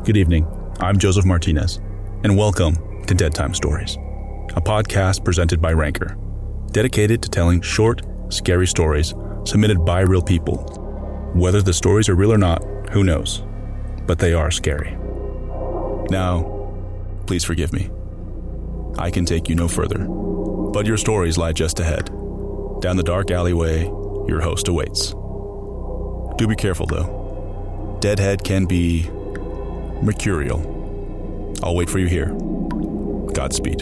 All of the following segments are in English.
Good evening, I'm Joseph Martinez, and welcome to Dead Time Stories, a podcast presented by Ranker, dedicated to telling short, scary stories submitted by real people. Whether the stories are real or not, who knows? But they are scary. Now, please forgive me. I can take you no further, but your stories lie just ahead. Down the dark alleyway, your host awaits. Do be careful, though. Deadhead can be mercurial. I'll wait for you here. Godspeed.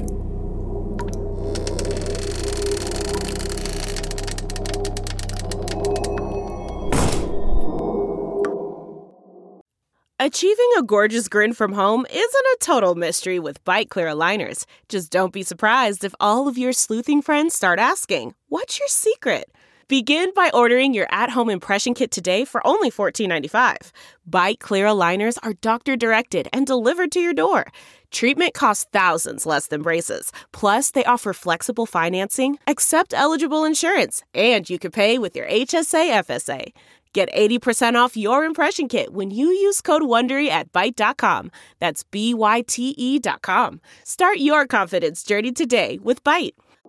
Achieving a gorgeous grin from home isn't a total mystery with Byte Clear aligners. Just don't be surprised if all of your sleuthing friends start asking, "What's your secret?" Begin by ordering your at-home impression kit today for only $14.95. Byte Clear aligners are doctor-directed and delivered to your door. Treatment costs thousands less than braces. Plus, they offer flexible financing, accept eligible insurance, and you can pay with your HSA FSA. Get 80% off your impression kit when you use code WONDERY at Byte.com. That's BYTE.com. Start your confidence journey today with Byte.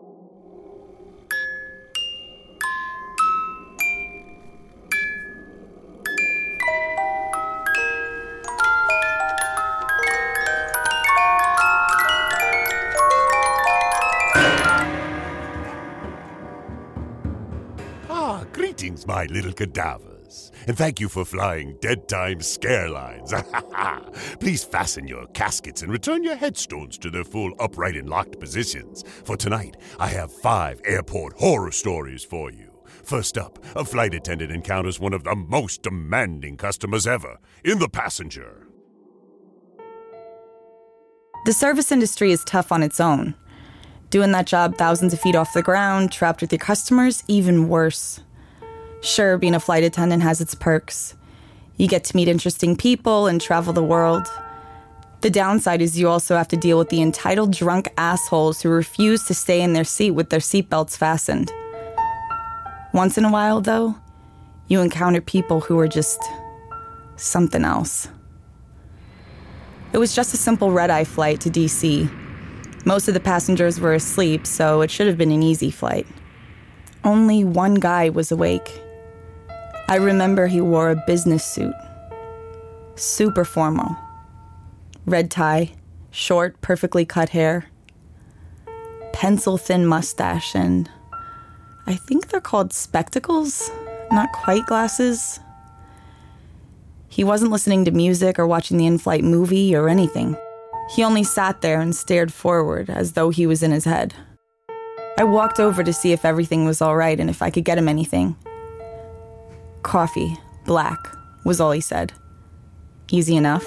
Greetings, my little cadavers, and thank you for flying Dead Time Scare Lines. Please fasten your caskets and return your headstones to their full upright and locked positions, for tonight I have 5 airport horror stories for you. First up, a flight attendant encounters one of the most demanding customers ever in the passenger. The service industry is tough on its own. Doing that job thousands of feet off the ground, trapped with your customers, even worse. Sure, being a flight attendant has its perks. You get to meet interesting people and travel the world. The downside is you also have to deal with the entitled drunk assholes who refuse to stay in their seat with their seatbelts fastened. Once in a while, though, you encounter people who are just something else. It was just a simple red-eye flight to D.C. Most of the passengers were asleep, so it should have been an easy flight. Only one guy was awake. I remember he wore a business suit. Super formal. Red tie, short, perfectly cut hair, pencil-thin mustache, and I think they're called spectacles, not quite glasses. He wasn't listening to music or watching the in-flight movie or anything. He only sat there and stared forward as though he was in his head. I walked over to see if everything was all right and if I could get him anything. Coffee, black, was all he said. Easy enough.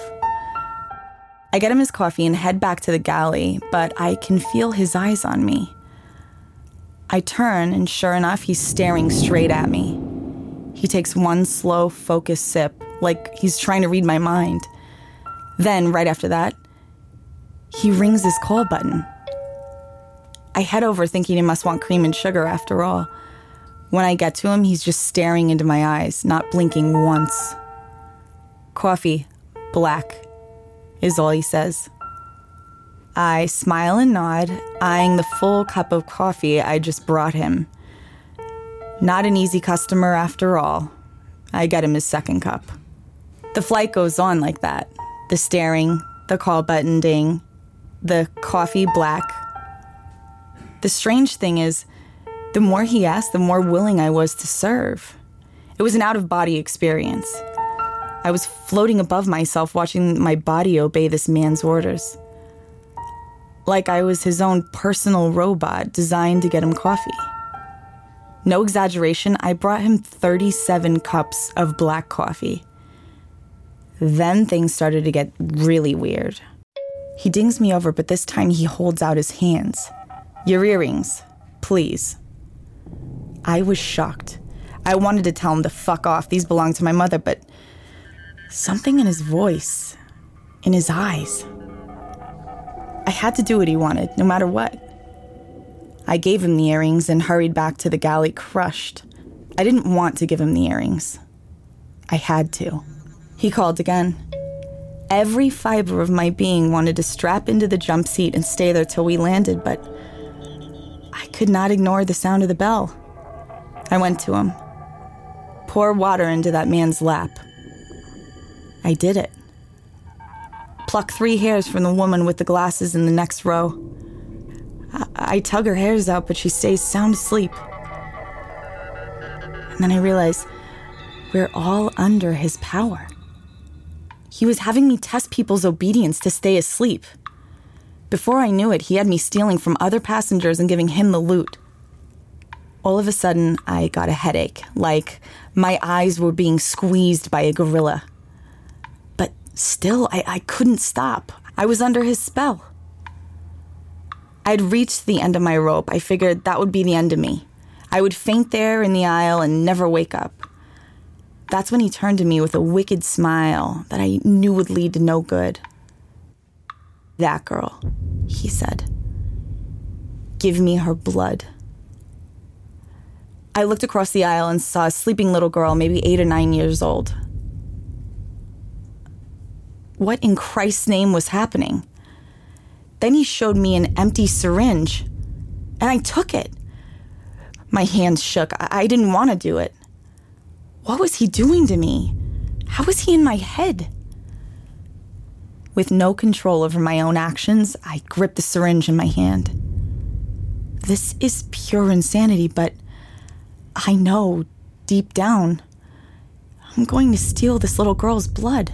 I get him his coffee and head back to the galley, but I can feel his eyes on me. I turn, and sure enough, he's staring straight at me. He takes one slow, focused sip, like he's trying to read my mind. Then, right after that, he rings his call button. I head over thinking he must want cream and sugar after all. When I get to him, he's just staring into my eyes, not blinking once. Coffee, black, is all he says. I smile and nod, eyeing the full cup of coffee I just brought him. Not an easy customer after all. I get him his second cup. The flight goes on like that. The staring, the call button ding, the coffee black. The strange thing is, the more he asked, the more willing I was to serve. It was an out-of-body experience. I was floating above myself, watching my body obey this man's orders. Like I was his own personal robot designed to get him coffee. No exaggeration, I brought him 37 cups of black coffee. Then things started to get really weird. He dings me over, but this time he holds out his hands. "Your earrings, please." I was shocked. I wanted to tell him to fuck off. These belong to my mother, but something in his voice, in his eyes. I had to do what he wanted, no matter what. I gave him the earrings and hurried back to the galley crushed. I didn't want to give him the earrings. I had to. He called again. Every fiber of my being wanted to strap into the jump seat and stay there till we landed, but I could not ignore the sound of the bell. I went to him. Pour water into that man's lap. I did it. Pluck 3 hairs from the woman with the glasses in the next row. I tug her hairs out, but she stays sound asleep. And then I realize we're all under his power. He was having me test people's obedience to stay asleep. Before I knew it, he had me stealing from other passengers and giving him the loot. All of a sudden, I got a headache, like my eyes were being squeezed by a gorilla. But still, I couldn't stop. I was under his spell. I'd reached the end of my rope. I figured that would be the end of me. I would faint there in the aisle and never wake up. That's when he turned to me with a wicked smile that I knew would lead to no good. "That girl," he said. "Give me her blood." I looked across the aisle and saw a sleeping little girl, maybe 8 or 9 years old. What in Christ's name was happening? Then he showed me an empty syringe, and I took it. My hands shook. I didn't want to do it. What was he doing to me? How was he in my head? With no control over my own actions, I gripped the syringe in my hand. This is pure insanity, but I know, deep down, I'm going to steal this little girl's blood.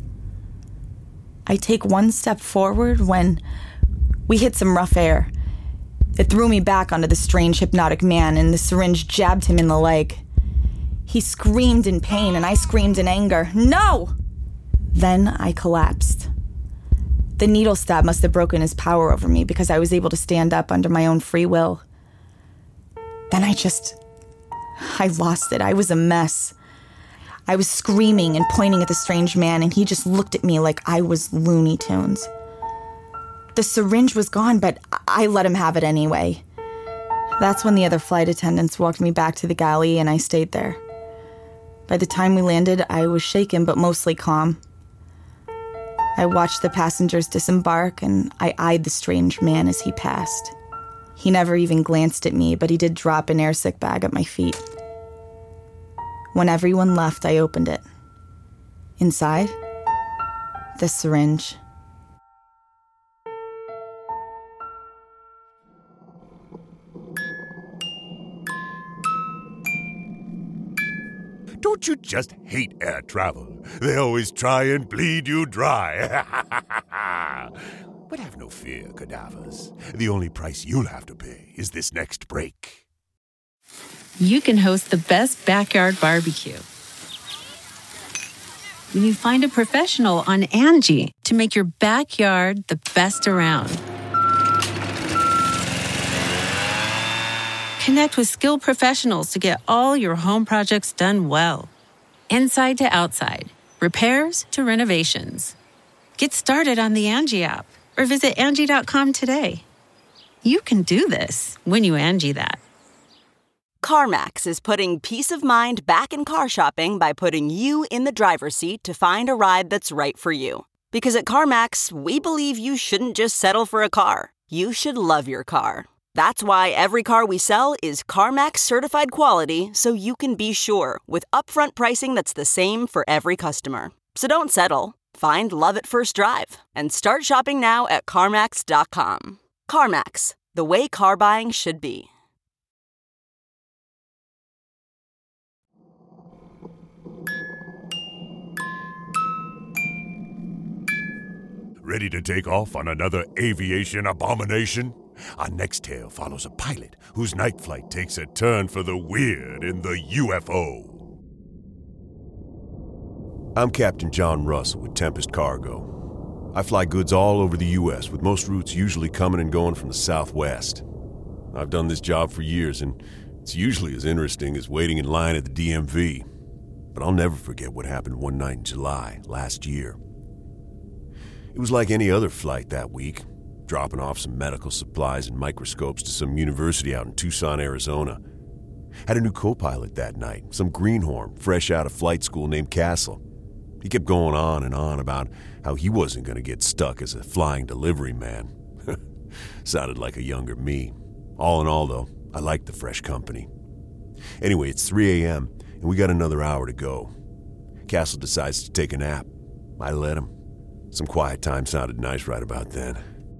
I take one step forward when we hit some rough air. It threw me back onto the strange hypnotic man, and the syringe jabbed him in the leg. He screamed in pain, and I screamed in anger. "No!" Then I collapsed. The needle stab must have broken his power over me because I was able to stand up under my own free will. Then I lost it. I was a mess. I was screaming and pointing at the strange man, and he just looked at me like I was Looney Tunes. The syringe was gone, but I let him have it anyway. That's when the other flight attendants walked me back to the galley, and I stayed there. By the time we landed, I was shaken, but mostly calm. I watched the passengers disembark, and I eyed the strange man as he passed. He never even glanced at me, but he did drop an airsick bag at my feet. When everyone left, I opened it. Inside, the syringe. Don't you just hate air travel? They always try and bleed you dry. But have no fear, cadavers. The only price you'll have to pay is this next break. You can host the best backyard barbecue when you find a professional on Angie to make your backyard the best around. Connect with skilled professionals to get all your home projects done well. Inside to outside, repairs to renovations. Get started on the Angie app or visit Angie.com today. You can do this when you Angie that. CarMax is putting peace of mind back in car shopping by putting you in the driver's seat to find a ride that's right for you. Because at CarMax, we believe you shouldn't just settle for a car. You should love your car. That's why every car we sell is CarMax certified quality, so you can be sure with upfront pricing that's the same for every customer. So don't settle. Find love at first drive and start shopping now at CarMax.com. CarMax, the way car buying should be. Ready to take off on another aviation abomination? Our next tale follows a pilot whose night flight takes a turn for the weird in the UFO. I'm Captain John Russell with Tempest Cargo. I fly goods all over the U.S., with most routes usually coming and going from the Southwest. I've done this job for years, and it's usually as interesting as waiting in line at the DMV. But I'll never forget what happened one night in July last year. It was like any other flight that week, dropping off some medical supplies and microscopes to some university out in Tucson, Arizona. Had a new co-pilot that night, some greenhorn fresh out of flight school named Castle. He kept going on and on about how he wasn't going to get stuck as a flying delivery man. Sounded like a younger me. All in all, though, I liked the fresh company. Anyway, it's 3 a.m., and we got another hour to go. Castle decides to take a nap. I let him. Some quiet time sounded nice right about then.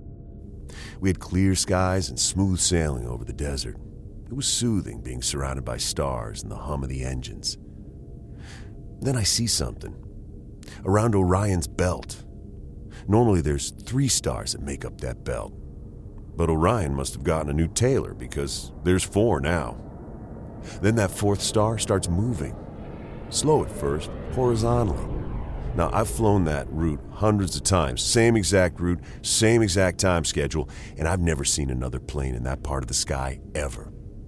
We had clear skies and smooth sailing over the desert. It was soothing being surrounded by stars and the hum of the engines. Then I see something. Around Orion's belt. Normally there's 3 stars that make up that belt. But Orion must have gotten a new tailor because there's 4 now. Then that 4th star starts moving. Slow at first, horizontally. Now, I've flown that route hundreds of times. Same exact route, same exact time schedule, and I've never seen another plane in that part of the sky ever.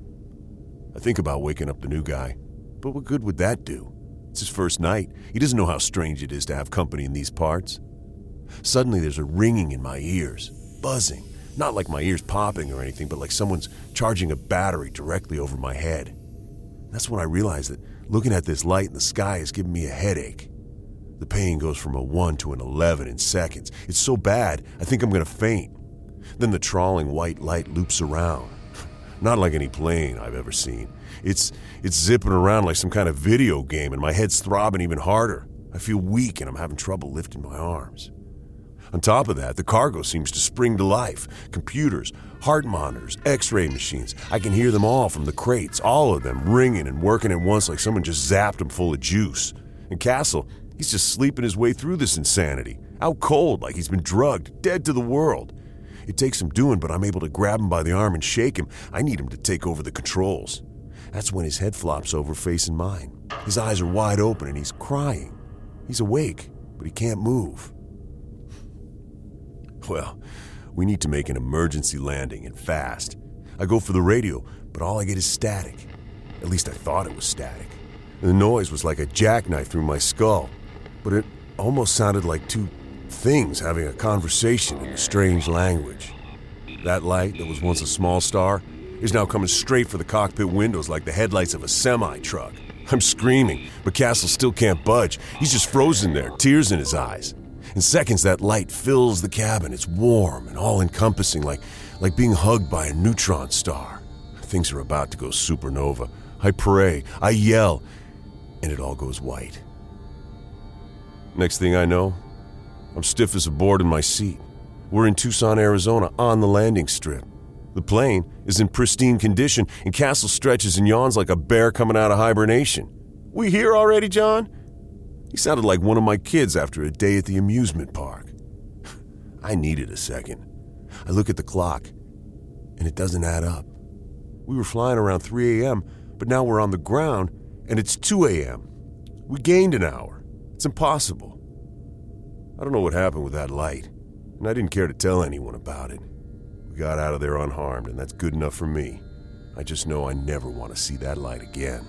I think about waking up the new guy, but what good would that do? It's his first night. He doesn't know how strange it is to have company in these parts. Suddenly, there's a ringing in my ears, buzzing. Not like my ears popping or anything, but like someone's charging a battery directly over my head. That's when I realized that looking at this light in the sky is giving me a headache. The pain goes from a 1 to an 11 in seconds. It's so bad, I think I'm going to faint. Then the trawling white light loops around. Not like any plane I've ever seen. It's zipping around like some kind of video game, and my head's throbbing even harder. I feel weak, and I'm having trouble lifting my arms. On top of that, the cargo seems to spring to life. Computers, heart monitors, x-ray machines. I can hear them all from the crates, all of them ringing and working at once like someone just zapped them full of juice. And Castle, he's just sleeping his way through this insanity. Out cold, like he's been drugged, dead to the world. It takes some doing, but I'm able to grab him by the arm and shake him. I need him to take over the controls. That's when his head flops over facing mine. His eyes are wide open and he's crying. He's awake, but he can't move. Well, we need to make an emergency landing and fast. I go for the radio, but all I get is static. At least I thought it was static. The noise was like a jackknife through my skull, but it almost sounded like 2 things having a conversation in a strange language. That light that was once a small star is now coming straight for the cockpit windows like the headlights of a semi-truck. I'm screaming, but Castle still can't budge. He's just frozen there, tears in his eyes. In seconds, that light fills the cabin. It's warm and all-encompassing, like being hugged by a neutron star. Things are about to go supernova. I pray, I yell, and it all goes white. Next thing I know, I'm stiff as a board in my seat. We're in Tucson, Arizona, on the landing strip. The plane is in pristine condition, and Castle stretches and yawns like a bear coming out of hibernation. "We here already, John?" He sounded like one of my kids after a day at the amusement park. I needed a second. I look at the clock, and it doesn't add up. We were flying around 3 a.m., but now we're on the ground, and it's 2 a.m. We gained an hour. It's impossible. I don't know what happened with that light, and I didn't care to tell anyone about it. We got out of there unharmed, and that's good enough for me. I just know I never want to see that light again.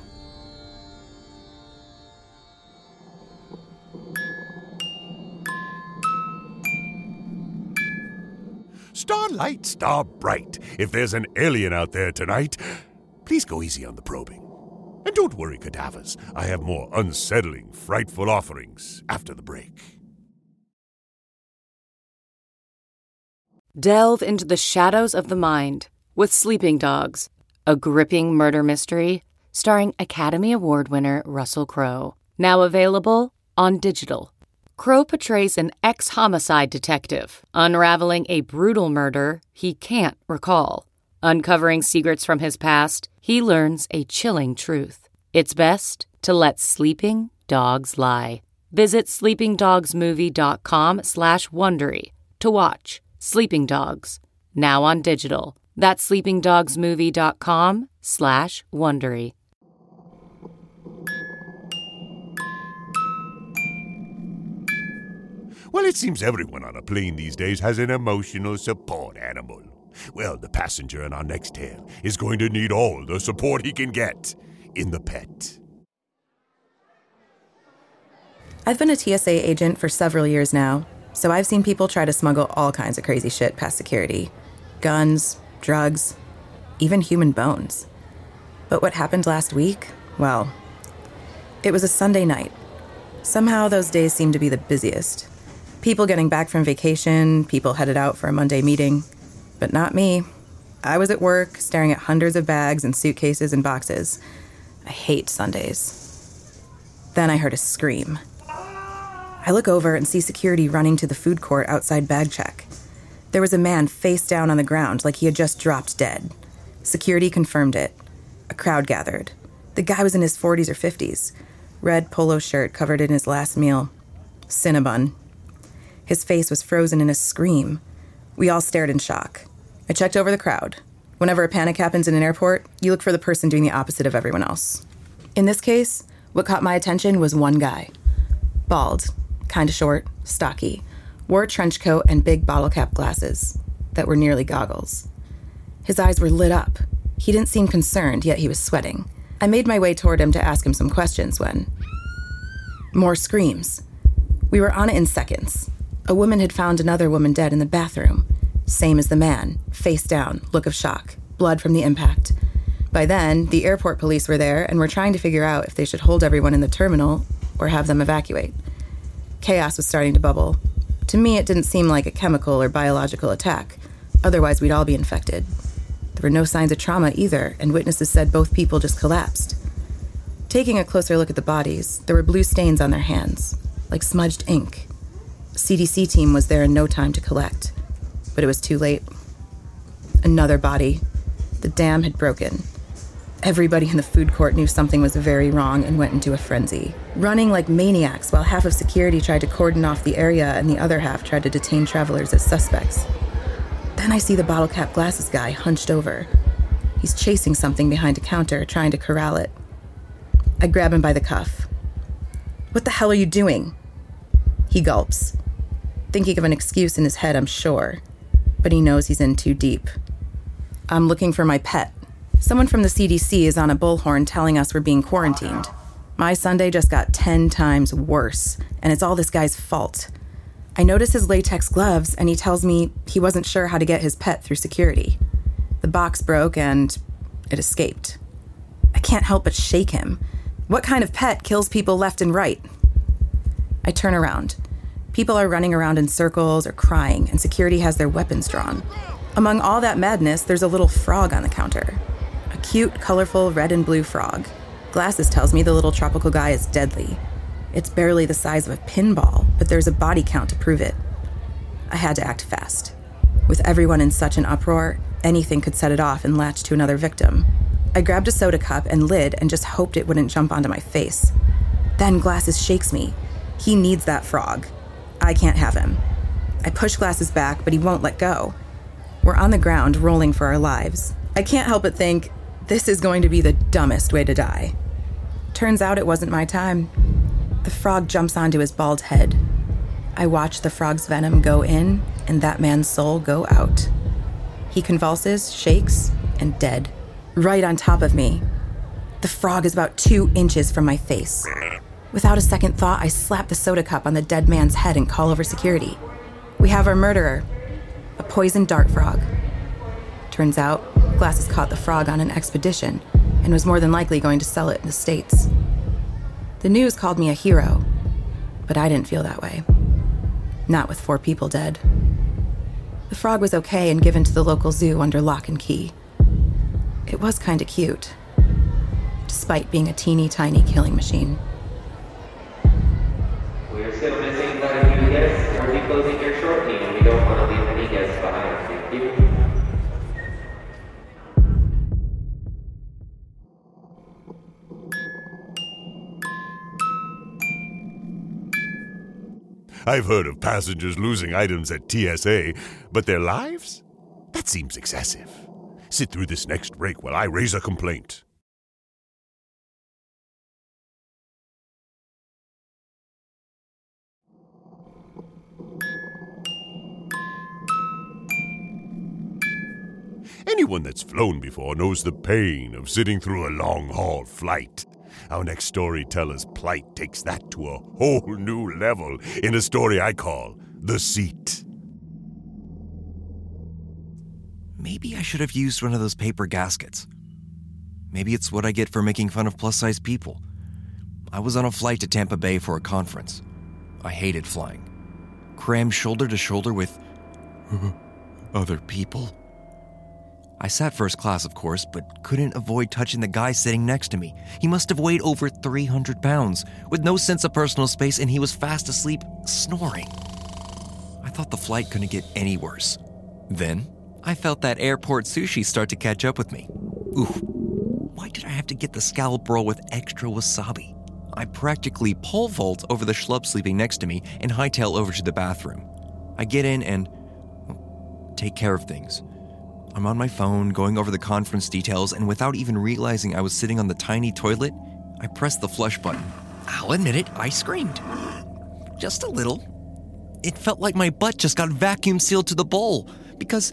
Starlight, star bright, if there's an alien out there tonight, please go easy on the probing. And don't worry, cadavers, I have more unsettling, frightful offerings after the break. Delve into the shadows of the mind with Sleeping Dogs, a gripping murder mystery starring Academy Award winner Russell Crowe. Now available on digital. Crowe portrays an ex-homicide detective unraveling a brutal murder he can't recall. Uncovering secrets from his past, he learns a chilling truth. It's best to let sleeping dogs lie. Visit sleepingdogsmovie.com/Wondery to watch Sleeping Dogs, now on digital. That's sleepingdogsmovie.com/Wondery. Well, it seems everyone on a plane these days has an emotional support animal. Well, the passenger in our next tale is going to need all the support he can get in the pet. I've been a TSA agent for several years now, so I've seen people try to smuggle all kinds of crazy shit past security. Guns, drugs, even human bones. But what happened last week? Well, it was a Sunday night. Somehow those days seemed to be the busiest. People getting back from vacation, people headed out for a Monday meeting. But not me. I was at work, staring at hundreds of bags and suitcases and boxes. I hate Sundays. Then I heard a scream. I look over and see security running to the food court outside bag check. There was a man face down on the ground like he had just dropped dead. Security confirmed it. A crowd gathered. The guy was in his 40s or 50s. Red polo shirt covered in his last meal. Cinnabon. His face was frozen in a scream. We all stared in shock. I checked over the crowd. Whenever a panic happens in an airport, you look for the person doing the opposite of everyone else. In this case, what caught my attention was one guy. Bald, kinda short, stocky, wore a trench coat and big bottle cap glasses that were nearly goggles. His eyes were lit up. He didn't seem concerned, yet he was sweating. I made my way toward him to ask him some questions when... More screams. We were on it in seconds. A woman had found another woman dead in the bathroom. Same as the man, face down, look of shock, blood from the impact. By then, the airport police were there and were trying to figure out if they should hold everyone in the terminal or have them evacuate. Chaos was starting to bubble. To me, it didn't seem like a chemical or biological attack. Otherwise, we'd all be infected. There were no signs of trauma either, and witnesses said both people just collapsed. Taking a closer look at the bodies, there were blue stains on their hands, like smudged ink. A CDC team was there in no time to collect. But it was too late. Another body. The dam had broken. Everybody in the food court knew something was very wrong and went into a frenzy, running like maniacs while half of security tried to cordon off the area and the other half tried to detain travelers as suspects. Then I see the bottle cap glasses guy hunched over. He's chasing something behind a counter, trying to corral it. I grab him by the cuff. "What the hell are you doing?" He gulps, thinking of an excuse in his head, I'm sure. But he knows he's in too deep. "I'm looking for my pet. Someone from the CDC is on a bullhorn telling us we're being quarantined. My Sunday just got 10 times worse, and it's all this guy's fault. I notice his latex gloves, and he tells me he wasn't sure how to get his pet through security. The box broke, and it escaped. I can't help but shake him. What kind of pet kills people left and right?" I turn around. People are running around in circles or crying, and security has their weapons drawn. Among all that madness, there's a little frog on the counter. A cute, colorful red and blue frog. Glasses tells me the little tropical guy is deadly. It's barely the size of a pinball, but there's a body count to prove it. I had to act fast. With everyone in such an uproar, anything could set it off and latch to another victim. I grabbed a soda cup and lid and just hoped it wouldn't jump onto my face. Then Glasses shakes me. He needs that frog. I can't have him. I push Glasses back, but he won't let go. We're on the ground, rolling for our lives. I can't help but think, this is going to be the dumbest way to die. Turns out it wasn't my time. The frog jumps onto his bald head. I watch the frog's venom go in and that man's soul go out. He convulses, shakes, and dead. Right on top of me. The frog is about 2 inches from my face. Without a second thought, I slap the soda cup on the dead man's head and call over security. We have our murderer, a poisoned dart frog. Turns out, Glasses caught the frog on an expedition and was more than likely going to sell it in the States. The news called me a hero, but I didn't feel that way. Not with 4 people dead. The frog was okay and given to the local zoo under lock and key. It was kinda cute, despite being a teeny tiny killing machine. We're still missing quite a few guests. We'll be closing here shortly, and we don't want to leave any guests behind. Thank you. I've heard of passengers losing items at TSA, but their lives? That seems excessive. Sit through this next break while I raise a complaint. Anyone that's flown before knows the pain of sitting through a long-haul flight. Our next storyteller's plight takes that to a whole new level in a story I call The Seat. Maybe I should have used one of those paper gaskets. Maybe it's what I get for making fun of plus-size people. I was on a flight to Tampa Bay for a conference. I hated flying. Crammed shoulder to shoulder with other people. I sat first class, of course, but couldn't avoid touching the guy sitting next to me. He must have weighed over 300 pounds, with no sense of personal space, and he was fast asleep, snoring. I thought the flight couldn't get any worse. Then, I felt that airport sushi start to catch up with me. Ooh, why did I have to get the scallop roll with extra wasabi? I practically pole vault over the schlub sleeping next to me and hightail over to the bathroom. I get in and take care of things. I'm on my phone, going over the conference details, and without even realizing I was sitting on the tiny toilet, I pressed the flush button. I'll admit it, I screamed. Just a little. It felt like my butt just got vacuum sealed to the bowl, because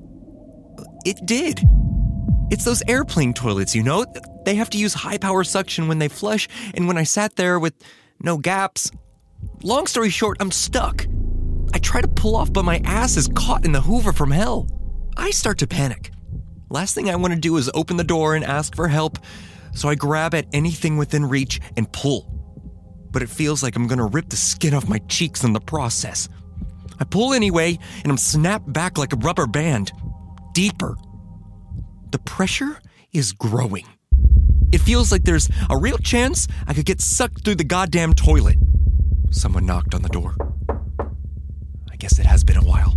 it did. It's those airplane toilets, you know? They have to use high-power suction when they flush, and when I sat there with no gaps, long story short, I'm stuck. I try to pull off, but my ass is caught in the Hoover from hell. I start to panic. Last thing I want to do is open the door and ask for help, so I grab at anything within reach and pull. But it feels like I'm going to rip the skin off my cheeks in the process. I pull anyway, and I'm snapped back like a rubber band. Deeper. The pressure is growing. It feels like there's a real chance I could get sucked through the goddamn toilet. Someone knocked on the door. I guess it has been a while.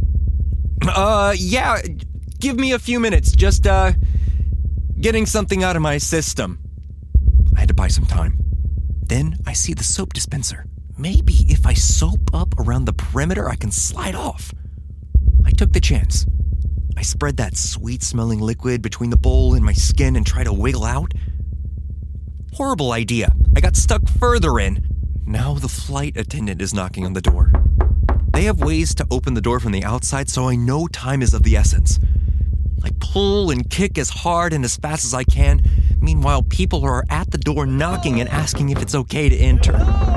Yeah, give me a few minutes. Just, getting something out of my system. I had to buy some time. Then I see the soap dispenser. Maybe if I soap up around the perimeter, I can slide off. I took the chance. I spread that sweet-smelling liquid between the bowl and my skin and try to wiggle out. Horrible idea. I got stuck further in. Now the flight attendant is knocking on the door. They have ways to open the door from the outside, so I know time is of the essence. I pull and kick as hard and as fast as I can. Meanwhile, people are at the door knocking and asking if it's okay to enter.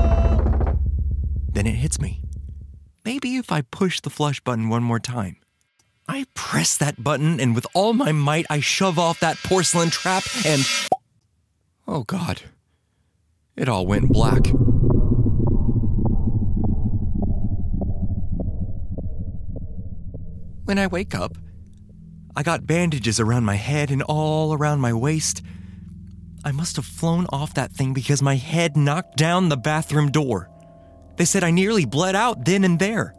Then it hits me. Maybe if I push the flush button one more time. I press that button, and with all my might, I shove off that porcelain trap and... Oh, God. It all went black. When I wake up, I got bandages around my head and all around my waist. I must have flown off that thing because my head knocked down the bathroom door. They said I nearly bled out then and there.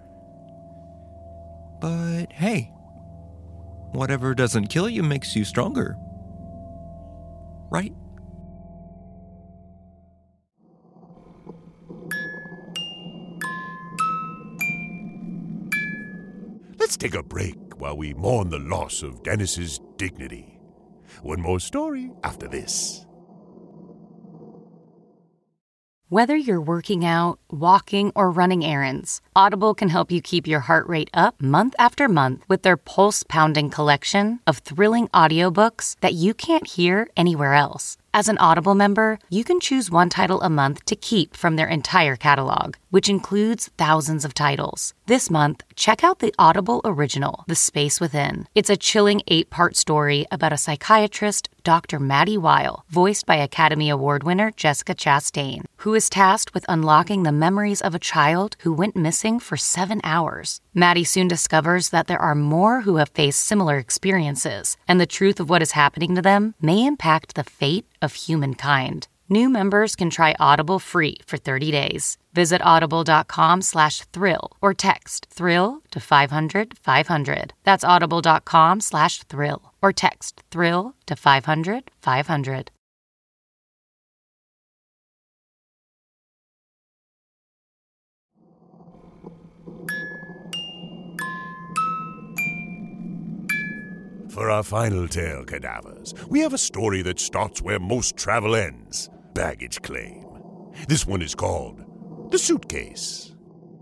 But hey, whatever doesn't kill you makes you stronger. Right? Let's take a break while we mourn the loss of Dennis's dignity. One more story after this. Whether you're working out, walking, or running errands, Audible can help you keep your heart rate up month after month with their pulse-pounding collection of thrilling audiobooks that you can't hear anywhere else. As an Audible member, you can choose one title a month to keep from their entire catalog, which includes thousands of titles. This month, check out the Audible original, The Space Within. It's a chilling 8-part story about a psychiatrist, Dr. Maddie Weil, voiced by Academy Award winner Jessica Chastain, who is tasked with unlocking the memories of a child who went missing for 7 hours. Maddie soon discovers that there are more who have faced similar experiences, and the truth of what is happening to them may impact the fate of humankind. New members can try Audible free for 30 days. Visit audible.com/thrill or text thrill to 500-500. That's audible.com/thrill or text thrill to 500-500. For our final tale, cadavers, we have a story that starts where most travel ends, baggage claim. This one is called The Suitcase.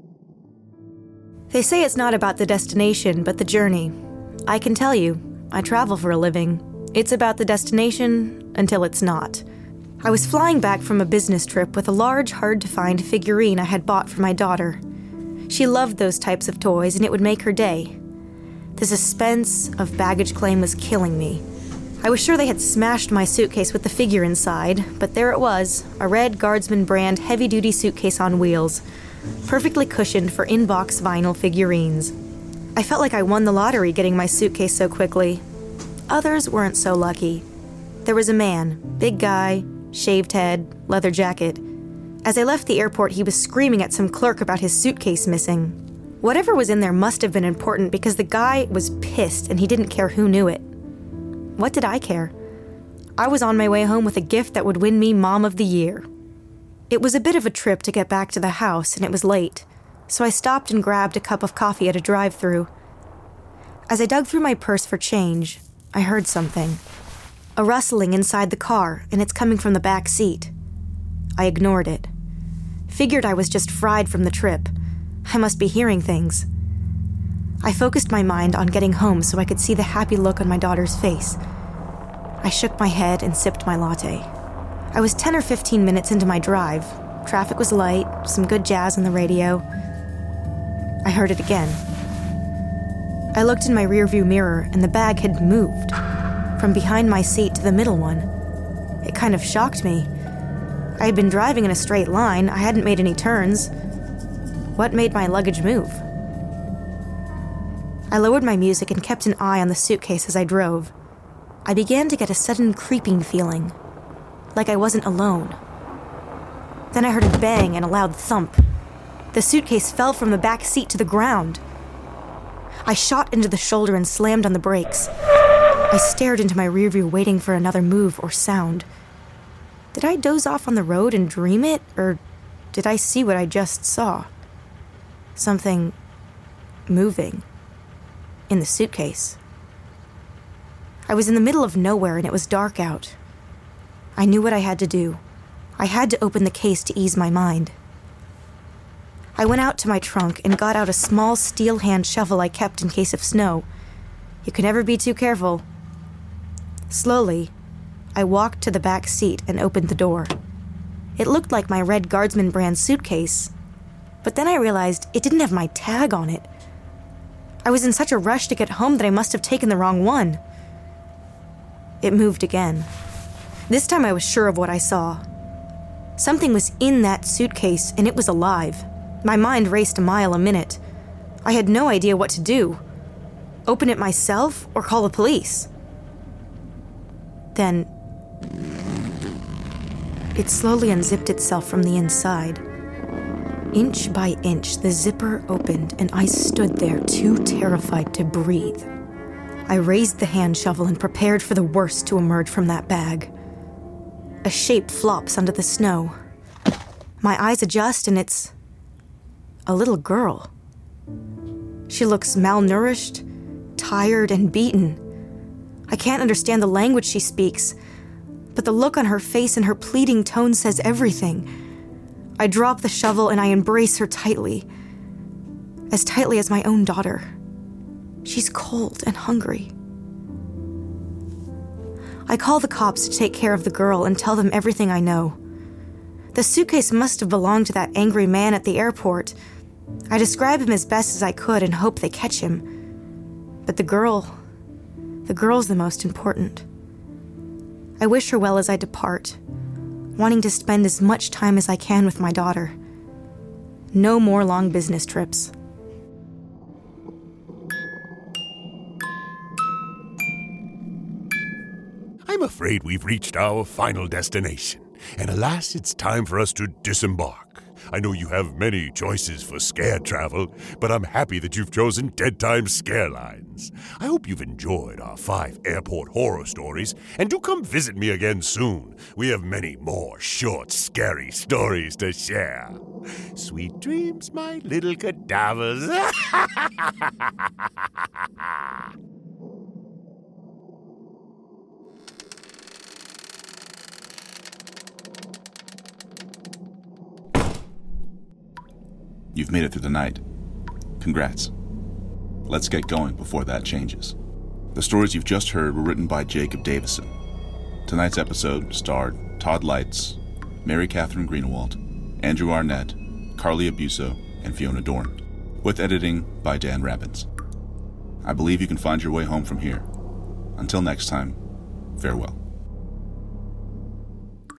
They say it's not about the destination, but the journey. I can tell you, I travel for a living. It's about the destination until it's not. I was flying back from a business trip with a large, hard-to-find figurine I had bought for my daughter. She loved those types of toys, and it would make her day. The suspense of baggage claim was killing me. I was sure they had smashed my suitcase with the figure inside, but there it was, a red Guardsman brand heavy-duty suitcase on wheels, perfectly cushioned for in-box vinyl figurines. I felt like I won the lottery getting my suitcase so quickly. Others weren't so lucky. There was a man, big guy, shaved head, leather jacket. As I left the airport, he was screaming at some clerk about his suitcase missing. Whatever was in there must have been important because the guy was pissed and he didn't care who knew it. What did I care? I was on my way home with a gift that would win me Mom of the Year. It was a bit of a trip to get back to the house, and it was late, so I stopped and grabbed a cup of coffee at a drive-thru. As I dug through my purse for change, I heard something. A rustling inside the car, and it's coming from the back seat. I ignored it. Figured I was just fried from the trip. I must be hearing things. I focused my mind on getting home so I could see the happy look on my daughter's face. I shook my head and sipped my latte. I was 10 or 15 minutes into my drive. Traffic was light, some good jazz on the radio. I heard it again. I looked in my rearview mirror and the bag had moved from behind my seat to the middle one. It kind of shocked me. I had been driving in a straight line. I hadn't made any turns. What made my luggage move? I lowered my music and kept an eye on the suitcase as I drove. I began to get a sudden creeping feeling, like I wasn't alone. Then I heard a bang and a loud thump. The suitcase fell from the back seat to the ground. I shot into the shoulder and slammed on the brakes. I stared into my rearview, waiting for another move or sound. Did I doze off on the road and dream it, or did I see what I just saw? Something moving in the suitcase. I was in the middle of nowhere and it was dark out. I knew what I had to do. I had to open the case to ease my mind. I went out to my trunk and got out a small steel hand shovel I kept in case of snow. You can never be too careful. Slowly, I walked to the back seat and opened the door. It looked like my red Guardsman brand suitcase, but then I realized it didn't have my tag on it. I was in such a rush to get home that I must have taken the wrong one. It moved again. This time I was sure of what I saw. Something was in that suitcase, and it was alive. My mind raced a mile a minute. I had no idea what to do. Open it myself or call the police? Then, it slowly unzipped itself from the inside. Inch by inch, the zipper opened, and I stood there, too terrified to breathe. I raised the hand shovel and prepared for the worst to emerge from that bag. A shape flops onto the snow. My eyes adjust, and it's a little girl. She looks malnourished, tired, and beaten. I can't understand the language she speaks, but the look on her face and her pleading tone says everything. I drop the shovel and I embrace her tightly, as tightly as my own daughter. She's cold and hungry. I call the cops to take care of the girl and tell them everything I know. The suitcase must have belonged to that angry man at the airport. I describe him as best as I could and hope they catch him. But the girl's the most important. I wish her well as I depart, wanting to spend as much time as I can with my daughter. No more long business trips. I'm afraid we've reached our final destination, and alas, it's time for us to disembark. I know you have many choices for scare travel, but I'm happy that you've chosen Dead Time Scarelines. I hope you've enjoyed our 5 airport horror stories, and do come visit me again soon. We have many more short, scary stories to share. Sweet dreams, my little cadavers. You've made it through the night. Congrats. Let's get going before that changes. The stories you've just heard were written by Jacob Davison. Tonight's episode starred Todd Leitz, Mary Catherine Greenewalt, Andrew Arnett, Carly Abuso, and Fiona Dorn, with editing by Dan Rabbins. I believe you can find your way home from here. Until next time, Farewell.